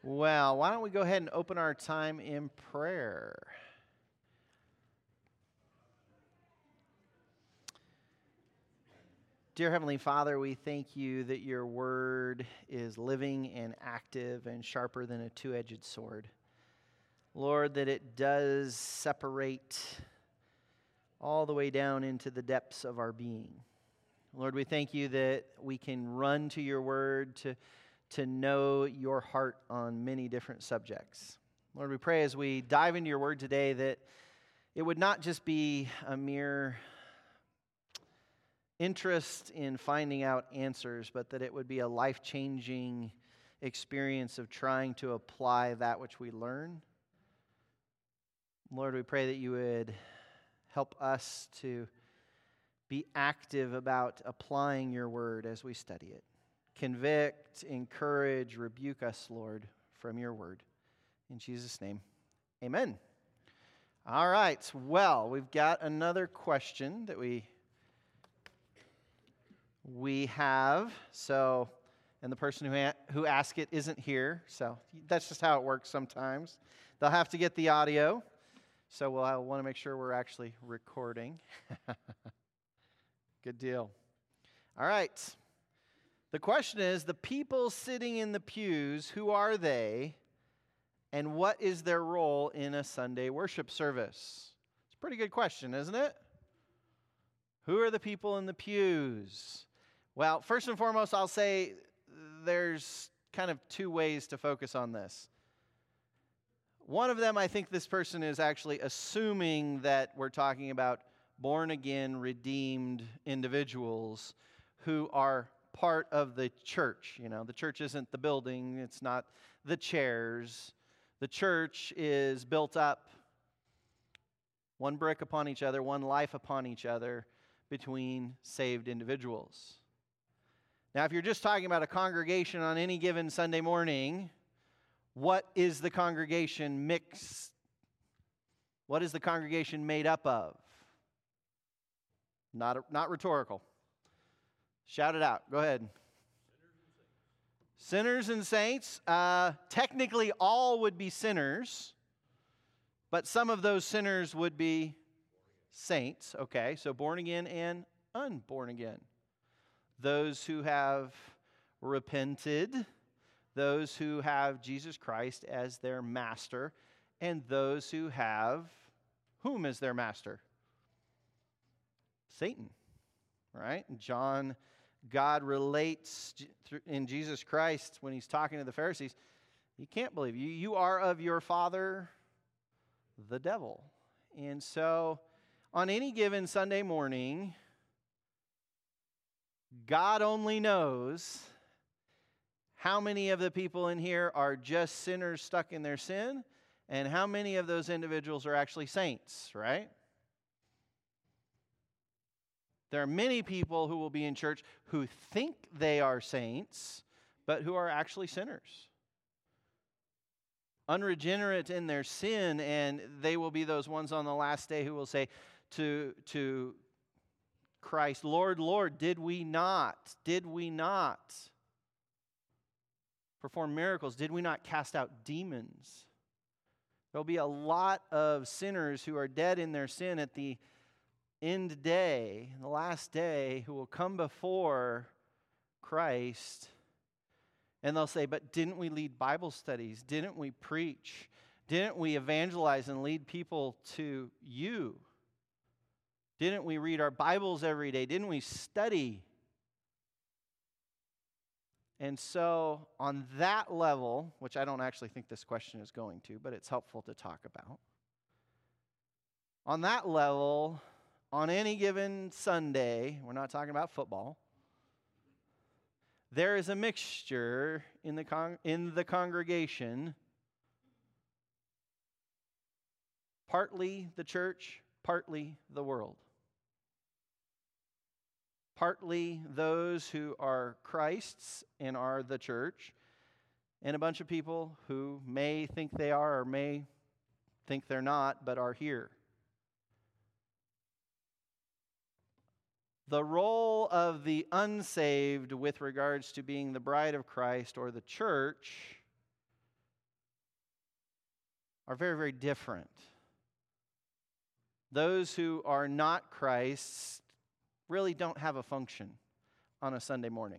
Well, why don't we go ahead and open our time in prayer? Dear Heavenly Father, we thank you that your word is living and active and sharper than a two-edged sword. Lord, that it does separate all the way down into the depths of our being. Lord, we thank you that we can run to your word to know your heart on many different subjects. Lord, we pray as we dive into your word today that it would not just be a mere interest in finding out answers, but that it would be a life-changing experience of trying to apply that which we learn. Lord, we pray that you would help us to be active about applying your word as we study it. Convict, encourage, rebuke us, Lord, from your word. In Jesus' name, amen. All right, well, we've got another question that we have. So, and the person who asked it isn't here, so that's just how it works sometimes. They'll have to get the audio, so we'll want to make sure we're actually recording. Good deal. All right. The question is, the people sitting in the pews, who are they, and what is their role in a Sunday worship service? It's a pretty good question, isn't it? Who are the people in the pews? Well, first and foremost, I'll say there's kind of two ways to focus on this. One of them, I think this person is actually assuming that we're talking about born-again, redeemed individuals who are part of the church. You know, the church isn't the building, it's not the chairs. The church is built up one brick upon each other, one life upon each other between saved individuals. Now, if you're just talking about a congregation on any given Sunday morning, what is the congregation mixed? What is the congregation made up of? Not rhetorical. Shout it out. Go ahead. Sinners and saints. Technically, all would be sinners, but some of those sinners would be saints. Okay, so born again and unborn again. Those who have repented, those who have Jesus Christ as their master, and those who have whom as their master? Satan, right? God relates in Jesus Christ when he's talking to the Pharisees, you can't believe you. You are of your father, the devil. And so on any given Sunday morning, God only knows how many of the people in here are just sinners stuck in their sin and how many of those individuals are actually saints, right? There are many people who will be in church who think they are saints, but who are actually sinners. Unregenerate in their sin, and they will be those ones on the last day who will say to Christ, Lord, Lord, did we not perform miracles? Did we not cast out demons? There'll be a lot of sinners who are dead in their sin at the end day, the last day, who will come before Christ, and they'll say, but didn't we lead Bible studies? Didn't we preach? Didn't we evangelize and lead people to you? Didn't we read our Bibles every day? Didn't we study? And so on that level, which I don't actually think this question is going to, but it's helpful to talk about. On that level, on any given Sunday, we're not talking about football, there is a mixture in the congregation, partly the church, partly the world. Partly those who are Christ's and are the church, and a bunch of people who may think they are or may think they're not, but are here. The role of the unsaved with regards to being the bride of Christ or the church are very, very different. Those who are not Christ's really don't have a function on a Sunday morning.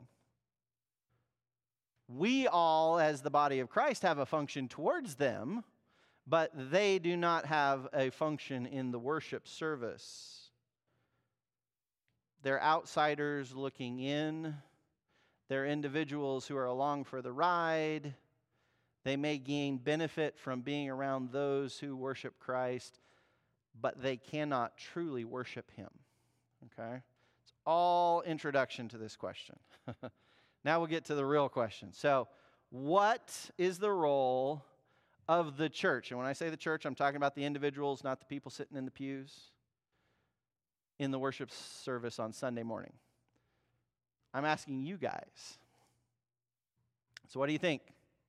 We all, as the body of Christ, have a function towards them, but they do not have a function in the worship service. They're outsiders looking in. They're individuals who are along for the ride. They may gain benefit from being around those who worship Christ, but they cannot truly worship Him. Okay? It's all introduction to this question. Now we'll get to the real question. So, what is the role of the church? And when I say the church, I'm talking about the individuals, not the people sitting in the pews in the worship service on Sunday morning. I'm asking you guys. So what do you think?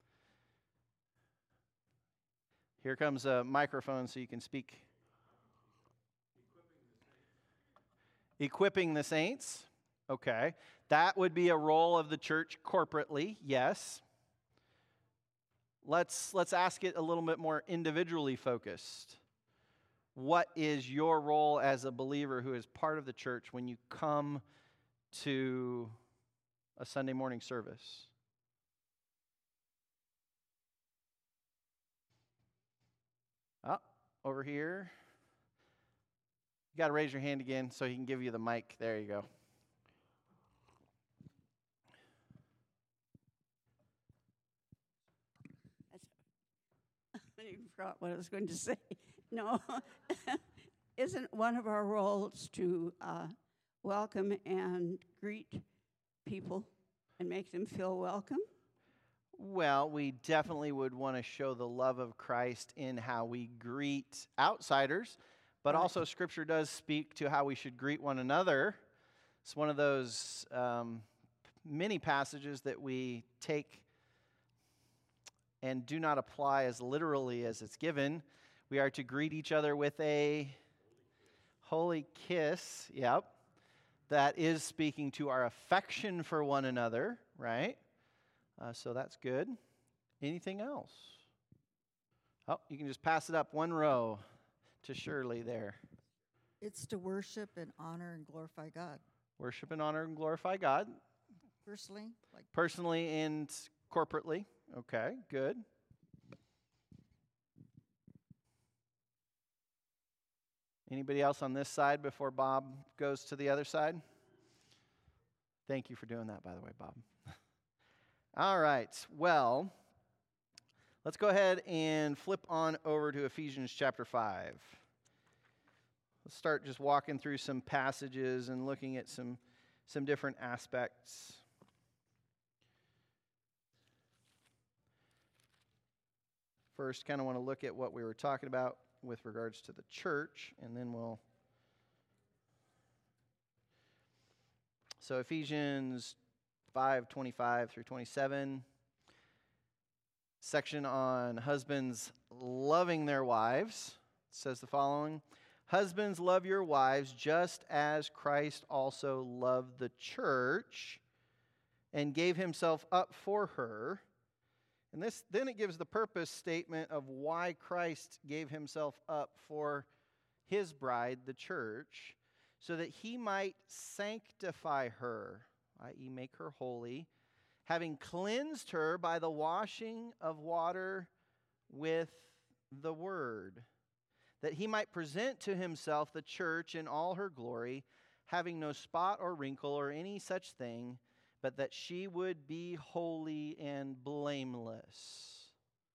Here comes a microphone so you can speak. Equipping the saints. Okay. That would be a role of the church corporately, yes. Let's ask it a little bit more individually focused. What is your role as a believer who is part of the church when you come to a Sunday morning service? Over here. You got to raise your hand again so he can give you the mic. There you go. I forgot what I was going to say. No, isn't one of our roles to welcome and greet people and make them feel welcome? Well, we definitely would want to show the love of Christ in how we greet outsiders, but Right. also Scripture does speak to how we should greet one another. It's one of those many passages that we take and do not apply as literally as it's given. We are to greet each other with a holy kiss. Yep. That is speaking to our affection for one another, right? So that's good. Anything else? Oh, you can just pass it up one row to Shirley there. It's to worship and honor and glorify God. Worship and honor and glorify God. Personally and corporately. Okay, good. Anybody else on this side before Bob goes to the other side? Thank you for doing that, by the way, Bob. All right, well, let's go ahead and flip on over to Ephesians chapter 5. Let's start just walking through some passages and looking at some different aspects. First, kind of want to look at what we were talking about with regards to the church, and then we'll... So Ephesians 5:25 through 27, section on husbands loving their wives, says the following: Husbands, love your wives just as Christ also loved the church and gave himself up for her. And then it gives the purpose statement of why Christ gave himself up for his bride, the church, so that he might sanctify her, i.e. make her holy, having cleansed her by the washing of water with the word, that he might present to himself the church in all her glory, having no spot or wrinkle or any such thing, but that she would be holy and blameless.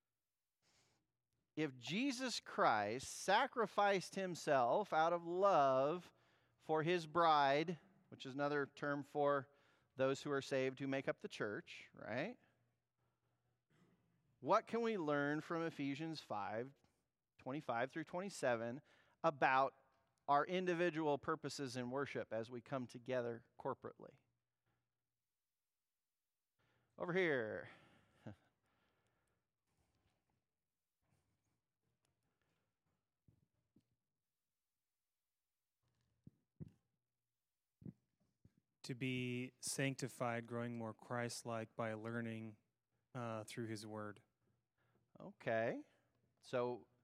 If Jesus Christ sacrificed himself out of love for his bride, which is another term for those who are saved who make up the church, right? What can we learn from Ephesians 5:25 through 27 about our individual purposes in worship as we come together corporately? Over here. To be sanctified, growing more Christ-like by learning through his word. Okay. So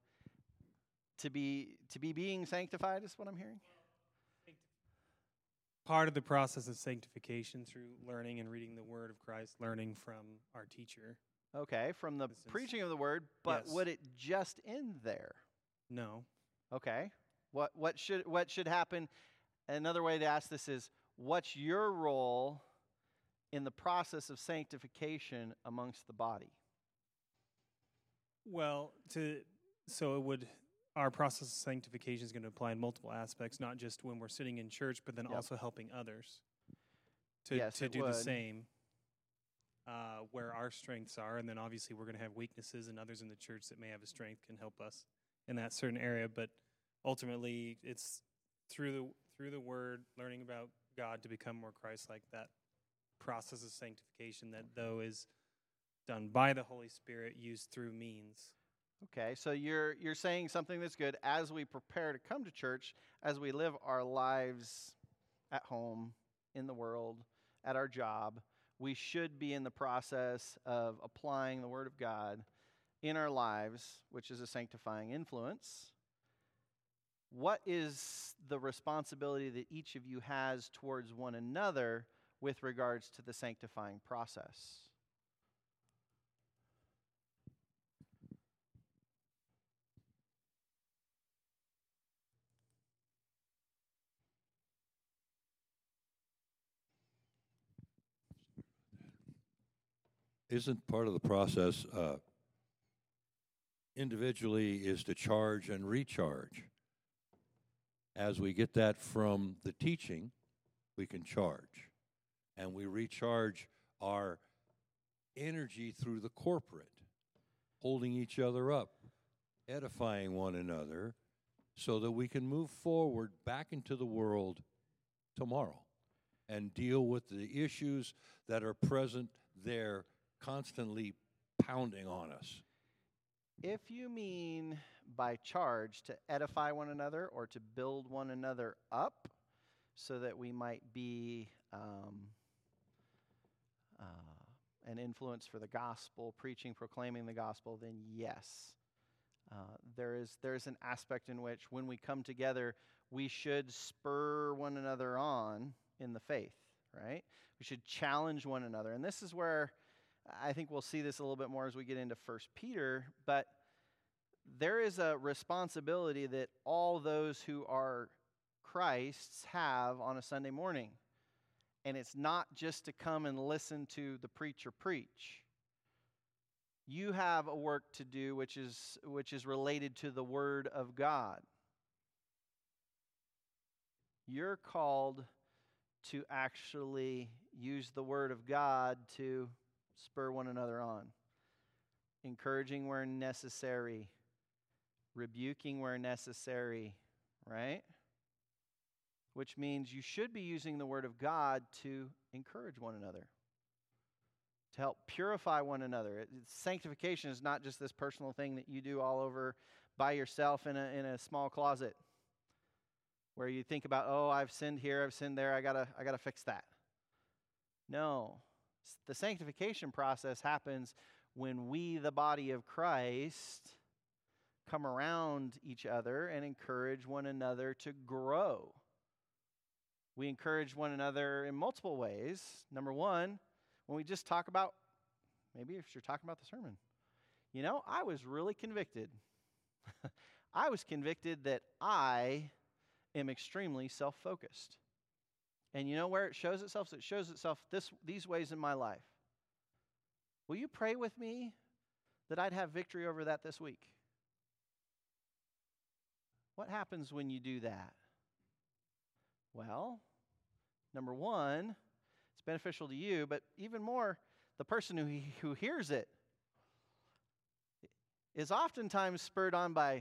to be being sanctified is what I'm hearing? Part of the process of sanctification through learning and reading the Word of Christ, learning from our teacher. Okay, from the This is- preaching of the word, but Yes. would it just end there? No. Okay. What should happen? Another way to ask this is, what's your role in the process of sanctification amongst the body? Well, our process of sanctification is going to apply in multiple aspects, not just when we're sitting in church, but then Yep. also helping others to Yes, it do the would. same. Where our strengths are, and then obviously we're going to have weaknesses, and others in the church that may have a strength can help us in that certain area. But ultimately, it's through the Word, learning about God to become more Christ-like. That process of sanctification, that though is done by the Holy Spirit, used through means. Okay, so you're saying something that's good. As we prepare to come to church, as we live our lives at home, in the world, at our job, we should be in the process of applying the Word of God in our lives, which is a sanctifying influence. What is the responsibility that each of you has towards one another with regards to the sanctifying process? Isn't part of the process individually is to charge and recharge? As we get that from the teaching, we can charge. And we recharge our energy through the corporate, holding each other up, edifying one another, so that we can move forward back into the world tomorrow and deal with the issues that are present there, constantly pounding on us. If you mean by charge to edify one another or to build one another up so that we might be an influence for the gospel, preaching, proclaiming the gospel, then yes. There is an aspect in which when we come together, we should spur one another on in the faith, right? We should challenge one another. And this is where I think we'll see this a little bit more as we get into 1 Peter, but there is a responsibility that all those who are Christ's have on a Sunday morning. And it's not just to come and listen to the preacher preach. You have a work to do which is related to the Word of God. You're called to actually use the Word of God to spur one another on, encouraging where necessary, rebuking where necessary, right? Which means you should be using the Word of God to encourage one another, to help purify one another. Sanctification is not just this personal thing that you do all over by yourself in a small closet where you think about, oh, I've sinned here, I've sinned there, I gotta fix that. No. The sanctification process happens when we, the body of Christ, come around each other and encourage one another to grow. We encourage one another in multiple ways. Number one, when we just talk about, maybe if you're talking about the sermon, I was really convicted. I was convicted that I am extremely self-focused. And you know where it shows itself? It shows itself these ways in my life. Will you pray with me that I'd have victory over that this week? What happens when you do that? Well, number one, it's beneficial to you, but even more, the person who hears it is oftentimes spurred on by,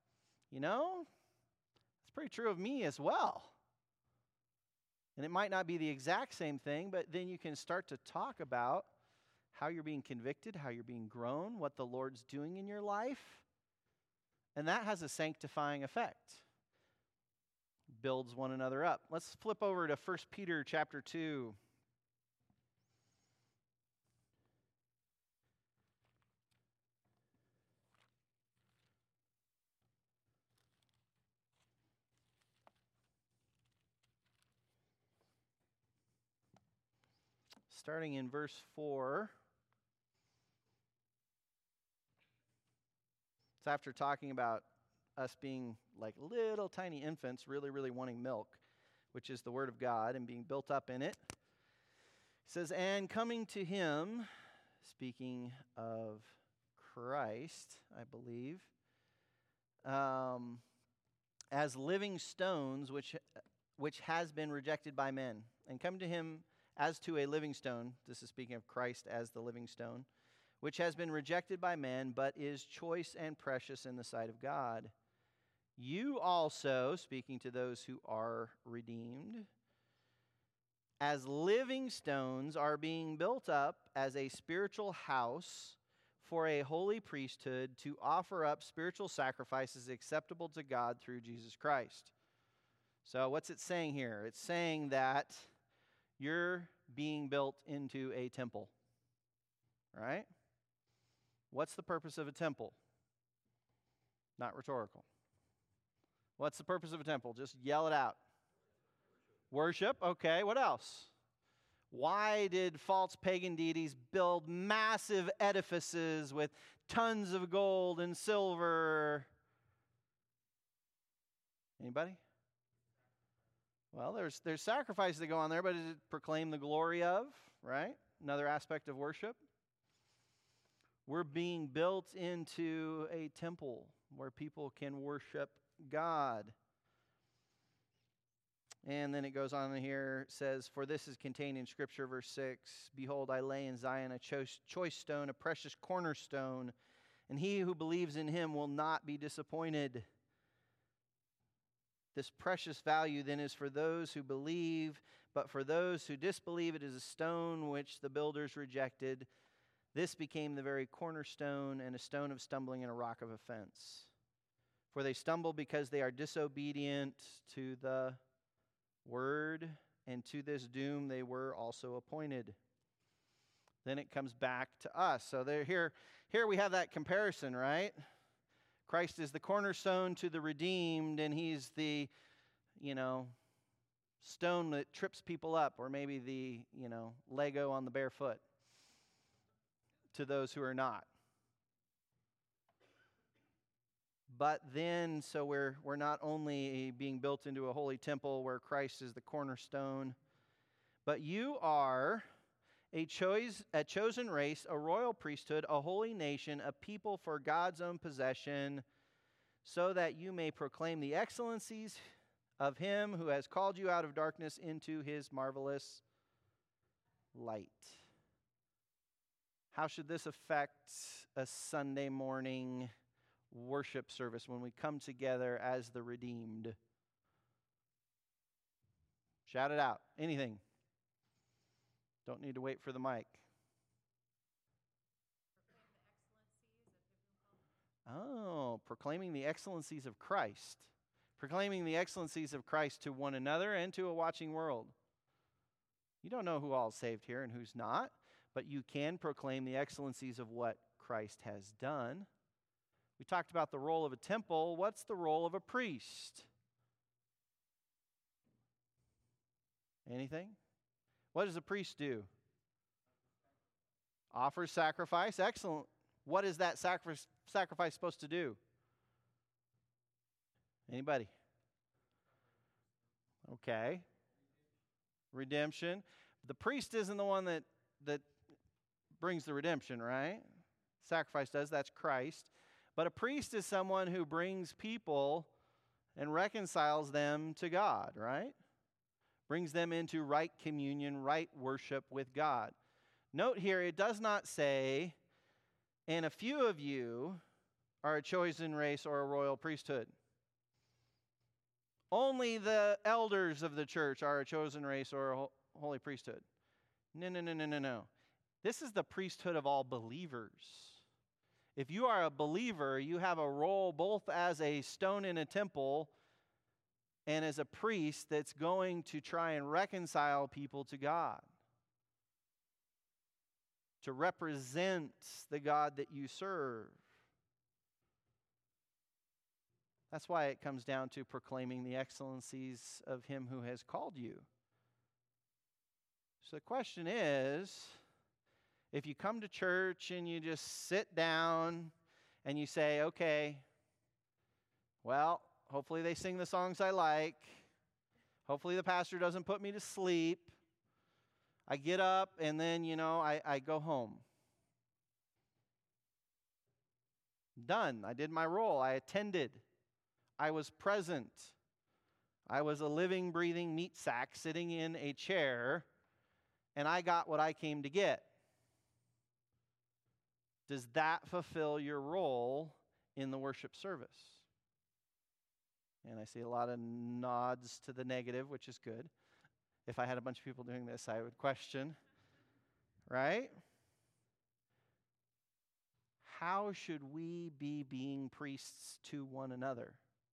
it's pretty true of me as well. And it might not be the exact same thing, but then you can start to talk about how you're being convicted, how you're being grown, what the Lord's doing in your life. And that has a sanctifying effect. Builds one another up. Let's flip over to 1 Peter chapter 2. starting in verse 4. It's after talking about us being like little tiny infants, really, really wanting milk, which is the Word of God, and being built up in it. It says, and coming to him, speaking of Christ, I believe, as living stones, which has been rejected by men, and come to him as to a living stone. This is speaking of Christ as the living stone, which has been rejected by men, but is choice and precious in the sight of God. You also, speaking to those who are redeemed, as living stones are being built up as a spiritual house for a holy priesthood to offer up spiritual sacrifices acceptable to God through Jesus Christ. So what's it saying here? It's saying that you're being built into a temple, right? What's the purpose of a temple? Not rhetorical. What's the purpose of a temple? Just yell it out. Worship. Okay, what else? Why did false pagan deities build massive edifices with tons of gold and silver? Anybody? Well, there's sacrifices that go on there, but it proclaim the glory of, right? Another aspect of worship. We're being built into a temple where people can worship God. And then it goes on here, it says, for this is contained in Scripture, verse 6, behold, I lay in Zion a choice stone, a precious cornerstone, and he who believes in him will not be disappointed. This precious value then is for those who believe, but for those who disbelieve, it is a stone which the builders rejected. This became the very cornerstone, and a stone of stumbling and a rock of offense. For they stumble because they are disobedient to the word, and to this doom they were also appointed. Then it comes back to us. So here we have that comparison, right? Christ is the cornerstone to the redeemed, and he's the, stone that trips people up, or maybe the, Lego on the bare foot to those who are not. But then, so we're not only being built into a holy temple where Christ is the cornerstone, but you are a chosen race, a royal priesthood, a holy nation, a people for God's own possession, so that you may proclaim the excellencies of him who has called you out of darkness into his marvelous light. How should this affect a Sunday morning worship service when we come together as the redeemed? Shout it out. Anything. Don't need to wait for the mic. Oh, proclaiming the excellencies of Christ. Proclaiming the excellencies of Christ to one another and to a watching world. You don't know who all is saved here and who's not, but you can proclaim the excellencies of what Christ has done. We talked about the role of a temple. What's the role of a priest? Anything? What does a priest do? Offers sacrifice. Excellent. What is that sacrifice supposed to do? Anybody? Okay. Redemption. The priest isn't the one that brings the redemption, right? Sacrifice does. That's Christ. But a priest is someone who brings people and reconciles them to God, right? Brings them into right communion, right worship with God. Note here, it does not say, and a few of you are a chosen race or a royal priesthood. Only the elders of the church are a chosen race or a holy priesthood. No. This is the priesthood of all believers. If you are a believer, you have a role both as a stone in a temple and as a priest that's going to try and reconcile people to God, to represent the God that you serve. That's why it comes down to proclaiming the excellencies of him who has called you. So the question is, if you come to church and you just sit down and you say, okay, well, hopefully they sing the songs I like. Hopefully the pastor doesn't put me to sleep. I get up and then, I go home. Done. I did my role. I attended. I was present. I was a living, breathing meat sack sitting in a chair, and I got what I came to get. Does that fulfill your role in the worship service? And I see a lot of nods to the negative, which is good. If I had a bunch of people doing this, I would question, right? How should we be being priests to one another?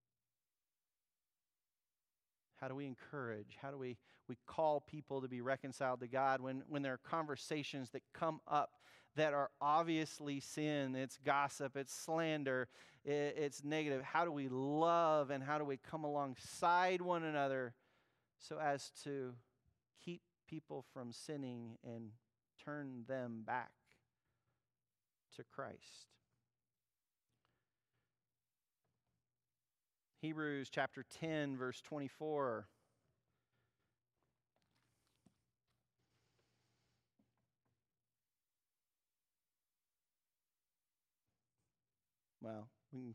How do we encourage? How do we call people to be reconciled to God when there are conversations that come up that are obviously sin? It's gossip, it's slander, it's negative. How do we love and how do we come alongside one another so as to keep people from sinning and turn them back to Christ? Hebrews chapter 10, verse 24. Well,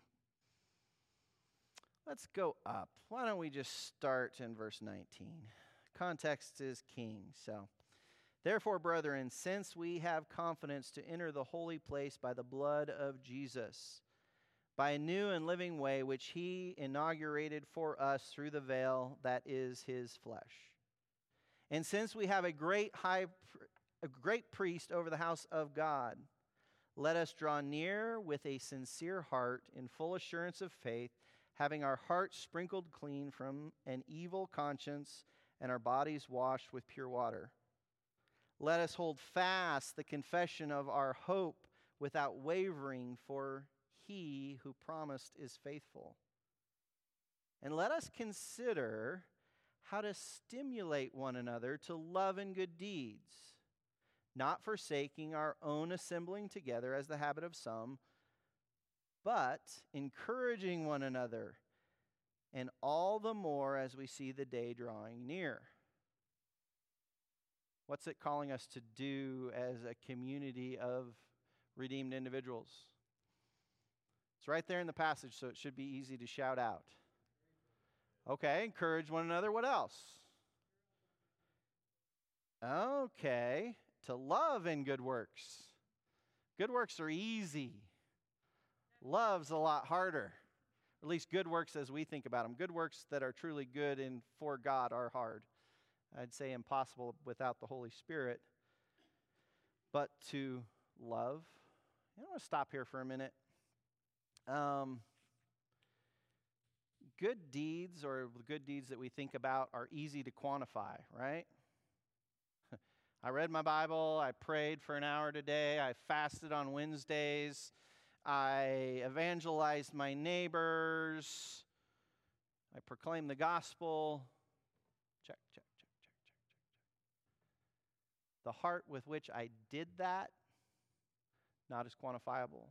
let's go up. Why don't we just start in verse 19? Context is king. So, therefore, brethren, since we have confidence to enter the holy place by the blood of Jesus, by a new and living way which he inaugurated for us through the veil that is his flesh. And since we have a great priest over the house of God, let us draw near with a sincere heart in full assurance of faith, having our hearts sprinkled clean from an evil conscience and our bodies washed with pure water. Let us hold fast the confession of our hope without wavering, for he who promised is faithful. And let us consider how to stimulate one another to love and good deeds, not forsaking our own assembling together as the habit of some, but encouraging one another, and all the more as we see the day drawing near. What's it calling us to do as a community of redeemed individuals? It's right there in the passage, so it should be easy to shout out. Okay, encourage one another. What else? Okay, to love in good works. Good works are easy. Love's a lot harder. At least good works as we think about them. Good works that are truly good and for God are hard. I'd say impossible without the Holy Spirit. But to love, I want to stop here for a minute. Good deeds, or the good deeds that we think about, are easy to quantify, right? I read my Bible, I prayed for an hour today, I fasted on Wednesdays, I evangelized my neighbors, I proclaimed the gospel. Check, check, check, check, check, check, check. The heart with which I did that, not as quantifiable.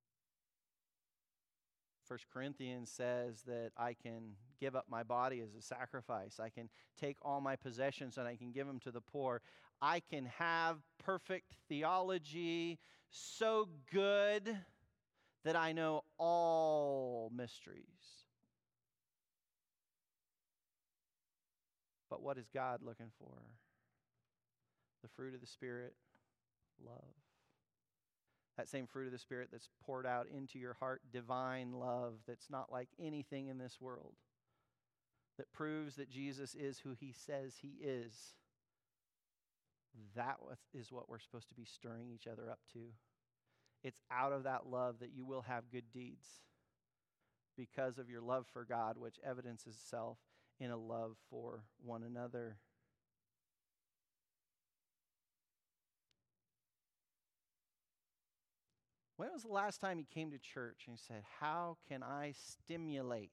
1 Corinthians says that I can give up my body as a sacrifice. I can take all my possessions and I can give them to the poor. I can have perfect theology so good that I know all mysteries. But what is God looking for? The fruit of the Spirit, love. That same fruit of the Spirit that's poured out into your heart, divine love that's not like anything in this world, that proves that Jesus is who he says he is. That is what we're supposed to be stirring each other up to. It's out of that love that you will have good deeds because of your love for God, which evidences itself in a love for one another. When was the last time you came to church and you said, how can I stimulate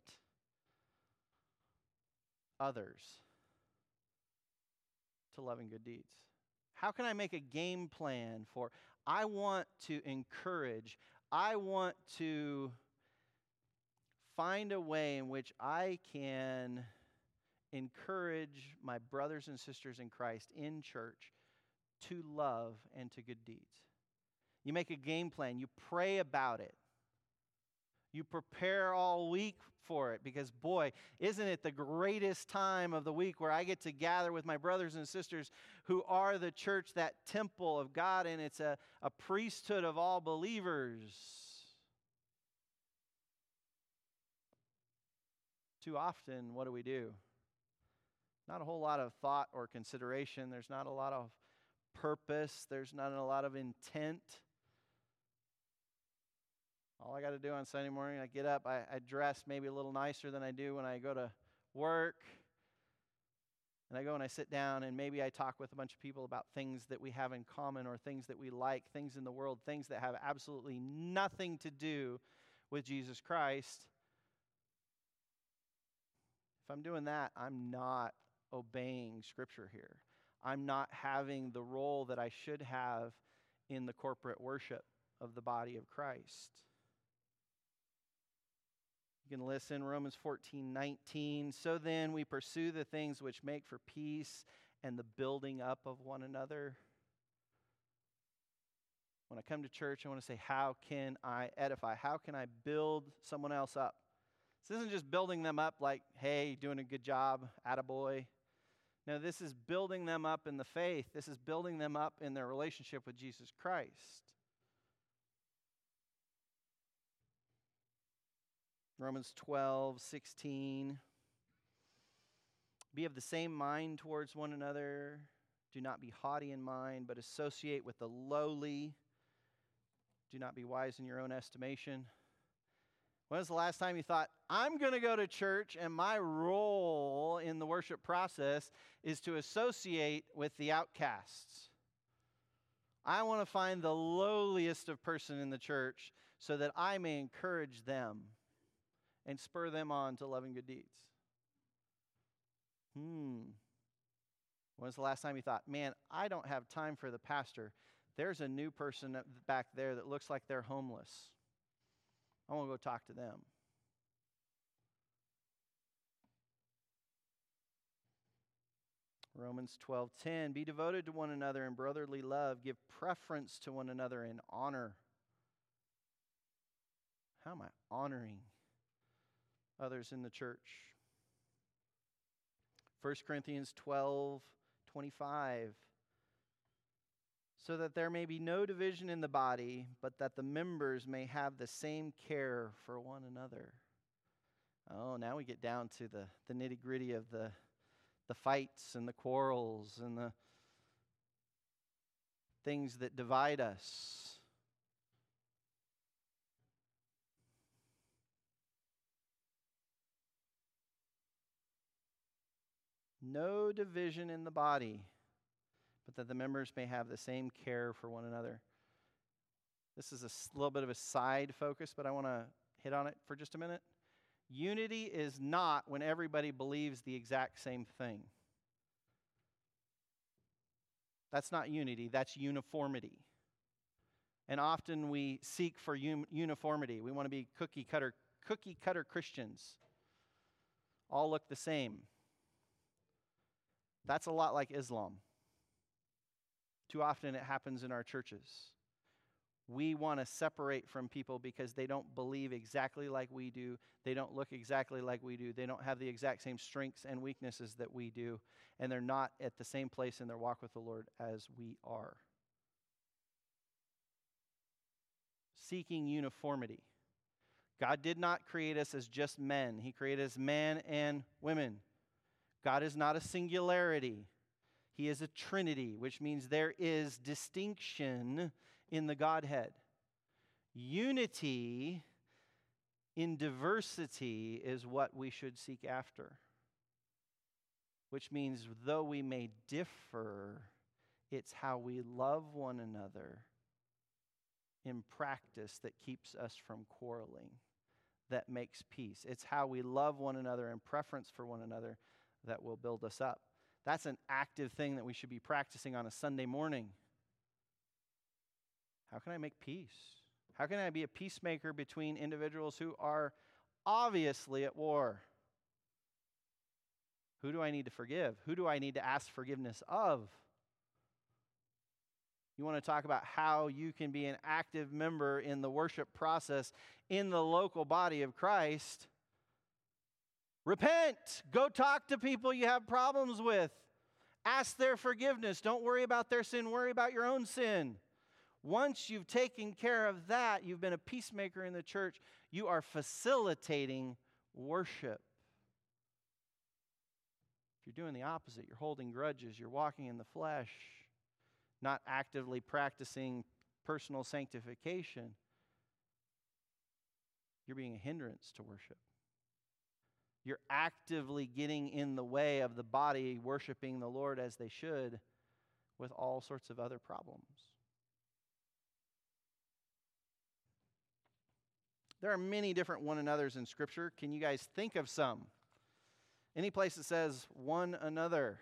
others to loving good deeds? How can I make a game plan for? I want to encourage. I want to find a way in which I can encourage my brothers and sisters in Christ in church to love and to good deeds. You make a game plan. You pray about it. You prepare all week for it because, boy, isn't it the greatest time of the week where I get to gather with my brothers and sisters who are the church, that temple of God, and it's a priesthood of all believers. Too often, what do? Not a whole lot of thought or consideration. There's not a lot of purpose. There's not a lot of intent. All I got to do on Sunday morning, I get up, I dress maybe a little nicer than I do when I go to work. And I go and I sit down and maybe I talk with a bunch of people about things that we have in common or things that we like, things in the world, things that have absolutely nothing to do with Jesus Christ. If I'm doing that, I'm not obeying Scripture here. I'm not having the role that I should have in the corporate worship of the body of Christ. You can listen, Romans 14:19. So then we pursue the things which make for peace and the building up of one another. When I come to church, I want to say, how can I edify? How can I build someone else up? This isn't just building them up like, hey, doing a good job, attaboy. No, this is building them up in the faith. This is building them up in their relationship with Jesus Christ. Romans 12:16. Be of the same mind towards one another. Do not be haughty in mind, but associate with the lowly. Do not be wise in your own estimation. When was the last time you thought, I'm going to go to church and my role in the worship process is to associate with the outcasts? I want to find the lowliest of person in the church so that I may encourage them and spur them on to loving good deeds. When was the last time you thought, man, I don't have time for the pastor. There's a new person back there that looks like they're homeless. I want to go talk to them. Romans 12:10, be devoted to one another in brotherly love. Give preference to one another in honor. How am I honoring others in the church? 1 Corinthians 12:25, so that there may be no division in the body, but that the members may have the same care for one another. Oh, now we get down to the nitty-gritty of the fights and the quarrels and the things that divide us. No division in the body, but that the members may have the same care for one another. This is a little bit of a side focus, but I want to hit on it for just a minute. Unity is not when everybody believes the exact same thing. That's not unity, that's uniformity. And often we seek for uniformity. We want to be cookie cutter Christians. All look the same. That's a lot like Islam. Too often it happens in our churches. We want to separate from people because they don't believe exactly like we do. They don't look exactly like we do. They don't have the exact same strengths and weaknesses that we do. And they're not at the same place in their walk with the Lord as we are. Seeking uniformity. God did not create us as just men. He created us men and women. God is not a singularity. He is a trinity, which means there is distinction in the Godhead. Unity in diversity is what we should seek after. Which means though we may differ, it's how we love one another in practice that keeps us from quarreling, that makes peace. It's how we love one another in preference for one another that will build us up. That's an active thing that we should be practicing on a Sunday morning. How can I make peace? How can I be a peacemaker between individuals who are obviously at war? Who do I need to forgive? Who do I need to ask forgiveness of? You want to talk about how you can be an active member in the worship process in the local body of Christ? Repent. Go talk to people you have problems with. Ask their forgiveness. Don't worry about their sin. Worry about your own sin. Once you've taken care of that, you've been a peacemaker in the church, you are facilitating worship. If you're doing the opposite, you're holding grudges, you're walking in the flesh, not actively practicing personal sanctification, you're being a hindrance to worship. You're actively getting in the way of the body worshiping the Lord as they should with all sorts of other problems. There are many different one another's in Scripture. Can you guys think of some? Any place that says one another?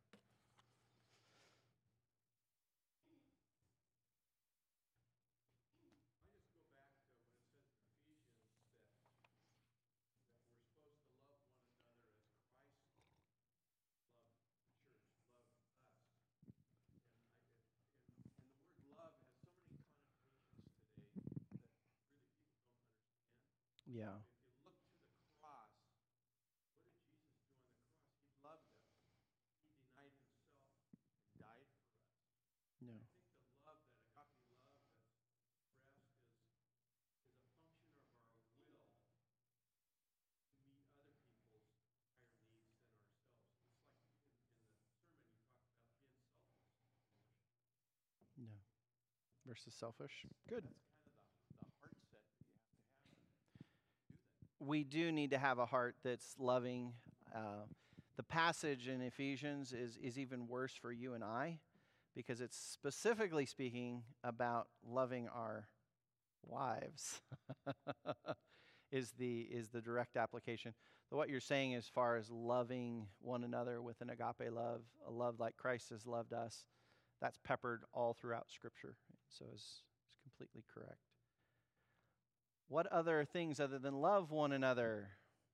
Yeah. If you look to the cross, what did Jesus do on the cross? He loved us. He denied himself and died for us. No. I think the love, that agape love that's expressed is a function of our will to meet other people's higher needs than ourselves. It's like in the sermon you talked about being selfless in worship. No. Versus selfish. Good. That's kind of the heart set that you have to have to do that. We do need to have a heart that's loving. The passage in Ephesians is even worse for you and I because it's specifically speaking about loving our wives is the direct application. So what you're saying as far as loving one another with an agape love, a love like Christ has loved us, that's peppered all throughout Scripture. So it's completely correct. What other things other than love one another?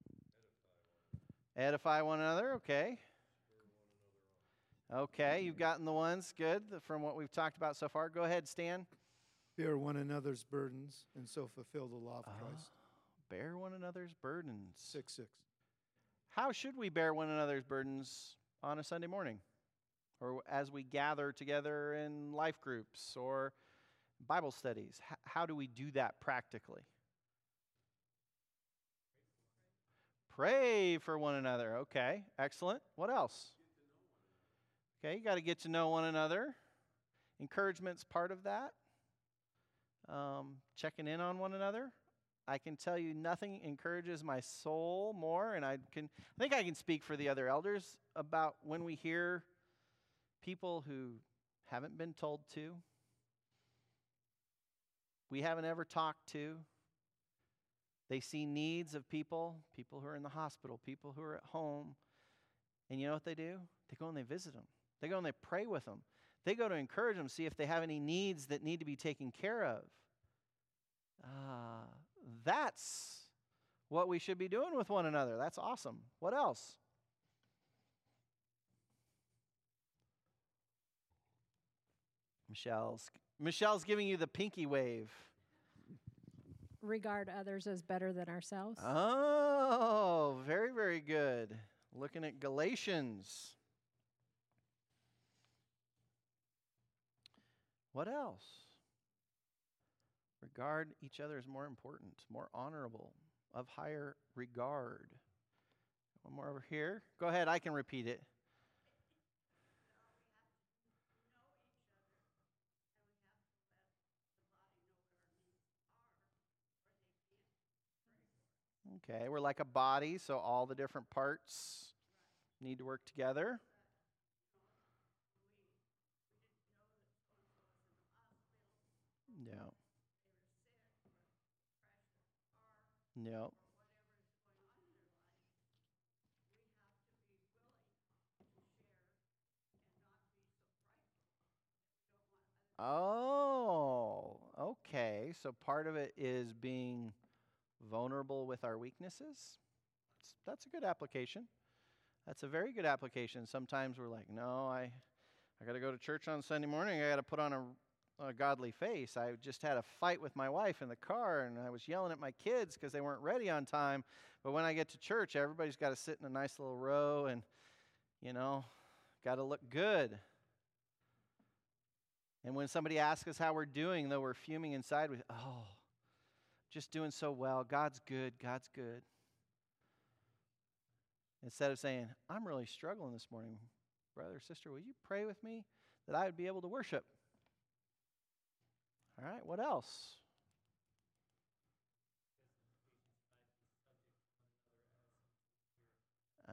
Edify one another, okay. Okay, you've gotten the ones, good, from what we've talked about so far. Go ahead, Stan. Bear one another's burdens, and so fulfill the law of Christ. Bear one another's burdens. 6:6. How should we bear one another's burdens on a Sunday morning? Or as we gather together in life groups or Bible studies? How do we do that practically? Pray for one another. Okay, excellent. What else? Okay, you got to get to know one another. Encouragement's part of that. Checking in on one another. I can tell you nothing encourages my soul more, and I think I can speak for the other elders about when we hear people who haven't been told to, we haven't ever talked to. They see needs of people who are in the hospital, people who are at home. And you know what they do? They go and they visit them. They go and they pray with them. They go to encourage them, see if they have any needs that need to be taken care of. That's what we should be doing with one another. That's awesome. What else? Michelle's giving you the pinky wave. Regard others as better than ourselves. Oh, very, very good. Looking at Galatians. What else? Regard each other as more important, more honorable, of higher regard. One more over here. Go ahead, I can repeat it. Okay, we're like a body, so all the different parts need to work together. Yeah. Yeah. Oh, okay. So part of it is being vulnerable with our weaknesses. That's a good application. That's a very good application. Sometimes we're like, no, I got to go to church on Sunday morning. I got to put on a godly face. I just had a fight with my wife in the car, and I was yelling at my kids because they weren't ready on time. But when I get to church, everybody's got to sit in a nice little row and, got to look good. And when somebody asks us how we're doing, though we're fuming inside with, just doing so well. God's good. God's good. Instead of saying, I'm really struggling this morning. Brother or sister, will you pray with me that I would be able to worship? All right, what else? Oh.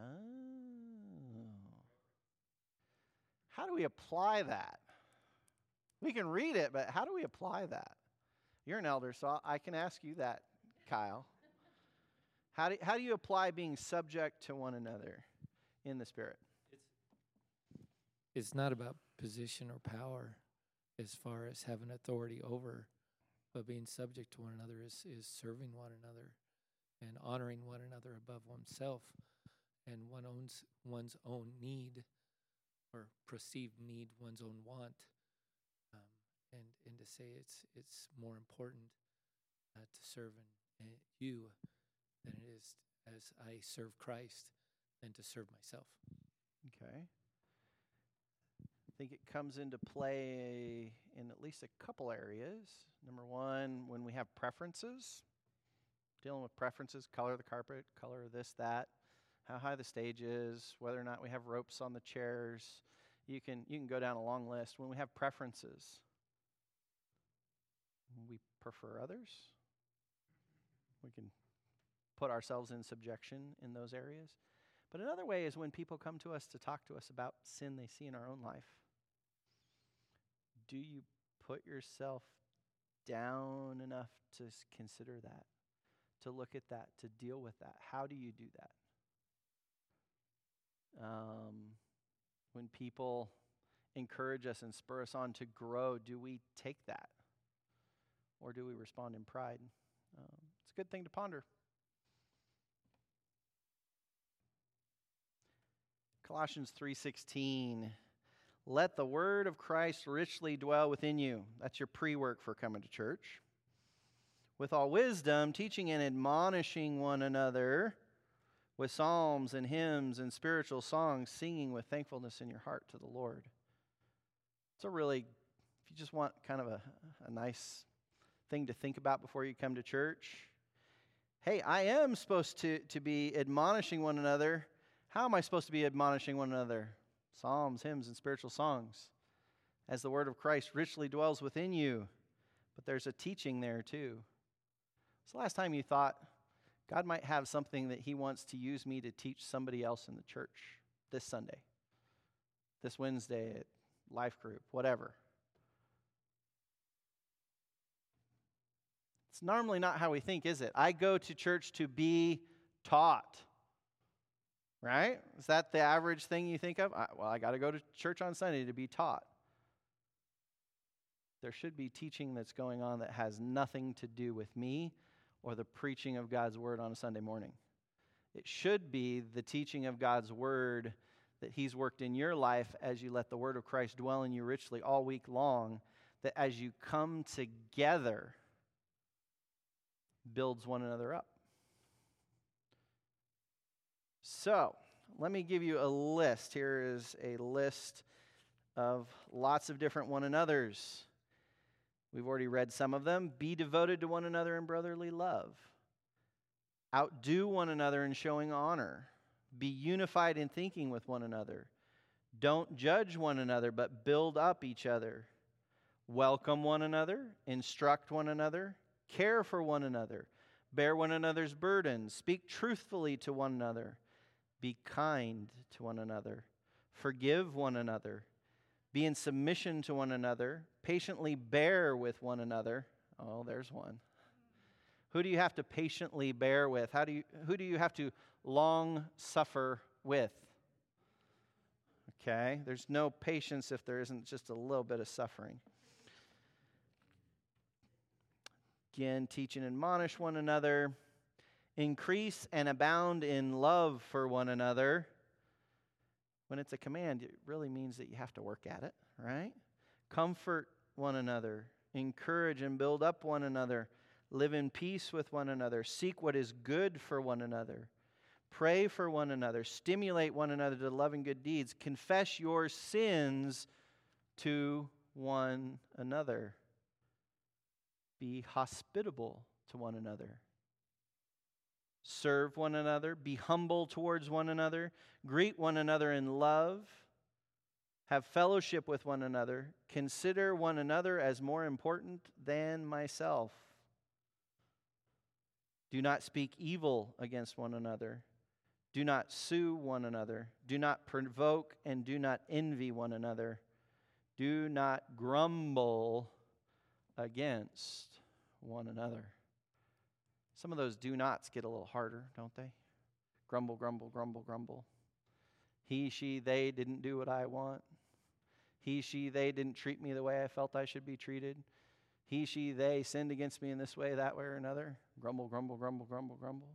How do we apply that? We can read it, but how do we apply that? You're an elder, so I can ask you that, Kyle. How do you apply being subject to one another in the Spirit? It's not about position or power as far as having authority over, but being subject to one another is serving one another and honoring one another above oneself and one's own need or perceived need, one's own want, and to say it's more important to serve in you than it is as I serve Christ than to serve myself. Okay. I think it comes into play in at least a couple areas. Number one, when we have preferences, dealing with preferences, color of the carpet, color of this, that, how high the stage is, whether or not we have ropes on the chairs. You can go down a long list. When we have preferences, we prefer others. We can put ourselves in subjection in those areas. But another way is when people come to us to talk to us about sin they see in our own life. Do you put yourself down enough to consider that, to look at that, to deal with that? How do you do that? When people encourage us and spur us on to grow, do we take that? Or do we respond in pride? It's a good thing to ponder. Colossians 3:16, let the word of Christ richly dwell within you. That's your pre-work for coming to church. With all wisdom, teaching and admonishing one another with psalms and hymns and spiritual songs, singing with thankfulness in your heart to the Lord. It's a really, if you just want kind of a nice thing to think about before you come to church, hey, I am supposed to be admonishing one another. How am I supposed to be admonishing one another? Psalms, hymns, and spiritual songs. As the word of Christ richly dwells within you. But there's a teaching there too. When's the last time you thought, God might have something that he wants to use me to teach somebody else in the church this Sunday, this Wednesday at Life Group, whatever? It's normally not how we think, is it? I go to church to be taught. Right? Is that the average thing you think of? I got to go to church on Sunday to be taught. There should be teaching that's going on that has nothing to do with me or the preaching of God's word on a Sunday morning. It should be the teaching of God's word that he's worked in your life as you let the word of Christ dwell in you richly all week long, that as you come together, builds one another up. So, let me give you a list. Here is a list of lots of different one another's. We've already read some of them. Be devoted to one another in brotherly love. Outdo one another in showing honor. Be unified in thinking with one another. Don't judge one another, but build up each other. Welcome one another. Instruct one another. Care for one another. Bear one another's burdens. Speak truthfully to one another. Be kind to one another. Forgive one another. Be in submission to one another. Patiently bear with one another. Oh, there's one. Who do you have to patiently bear with? Who do you have to long suffer with? Okay, there's no patience if there isn't just a little bit of suffering. Again, teach and admonish one another. Increase and abound in love for one another. When it's a command, it really means that you have to work at it, right? Comfort one another. Encourage and build up one another. Live in peace with one another. Seek what is good for one another. Pray for one another. Stimulate one another to love and good deeds. Confess your sins to one another. Be hospitable to one another. Serve one another. Be humble towards one another. Greet one another in love. Have fellowship with one another. Consider one another as more important than myself. Do not speak evil against one another. Do not sue one another. Do not provoke and do not envy one another. Do not grumble against one another. Some of those do nots get a little harder, don't they? Grumble, grumble, grumble, grumble. He, she, they didn't do what I want. He, she, they didn't treat me the way I felt I should be treated. He, she, they sinned against me in this way, that way, or another. Grumble, grumble, grumble, grumble, grumble.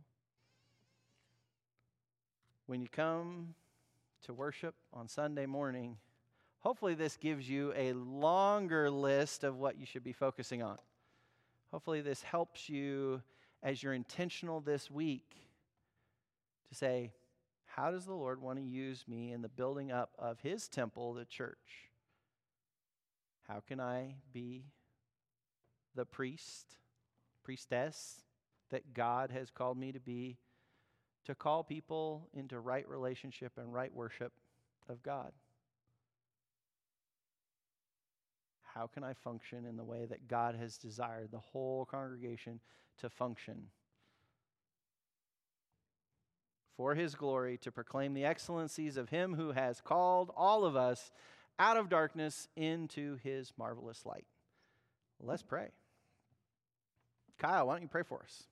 When you come to worship on Sunday morning, hopefully this gives you a longer list of what you should be focusing on. Hopefully this helps you as you're intentional this week to say, how does the Lord want to use me in the building up of His temple, the church? How can I be the priest, priestess that God has called me to be, to call people into right relationship and right worship of God? How can I function in the way that God has desired the whole congregation to function? For His glory, to proclaim the excellencies of Him who has called all of us out of darkness into His marvelous light. Let's pray. Kyle, why don't you pray for us?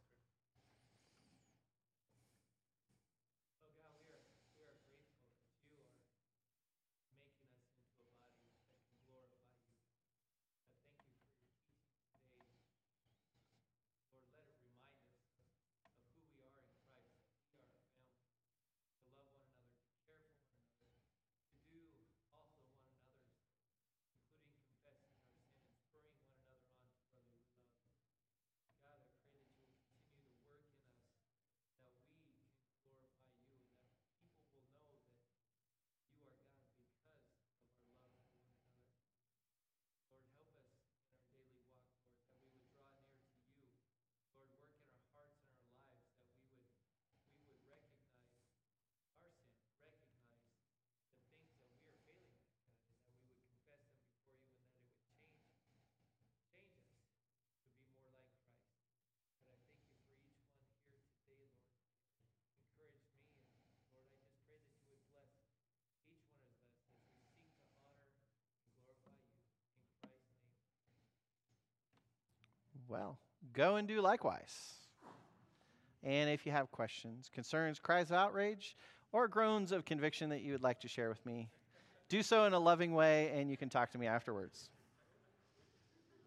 Well, go and do likewise. And if you have questions, concerns, cries of outrage, or groans of conviction that you would like to share with me, do so in a loving way, and you can talk to me afterwards.